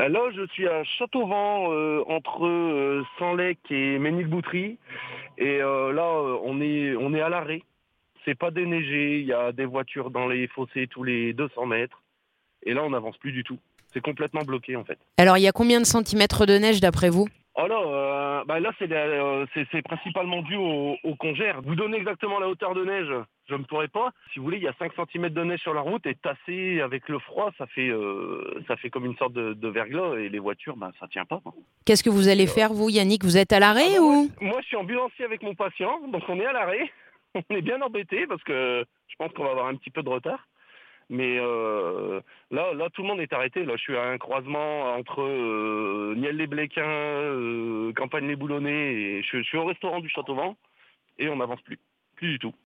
Là, je suis à Châteauvent, entre Senlec et Ménilboutry. Et là, on est à l'arrêt. C'est pas déneigé, il y a des voitures dans les fossés tous les 200 mètres. Et là, on n'avance plus du tout. C'est complètement bloqué en fait. Alors, il y a combien de centimètres de neige d'après vous? Oh là, là c'est principalement dû au congère. Vous donnez exactement la hauteur de neige, je ne pourrais pas. Si vous voulez, il y a 5 centimètres de neige sur la route et tassé avec le froid, ça fait comme une sorte de verglas et les voitures, ça tient pas, quoi. Qu'est-ce que vous allez Et, faire, vous, Yannick? Vous êtes à l'arrêt moi, ou? moi, je suis ambulancier avec mon patient, donc on est à l'arrêt. On est bien embêté parce que je pense qu'on va avoir un petit peu de retard. Mais là, tout le monde est arrêté. Là, je suis à un croisement entre Niel-les-Bléquins, Campagne-les-Boulonnais, et je suis au restaurant du Châteauvent et on n'avance plus du tout.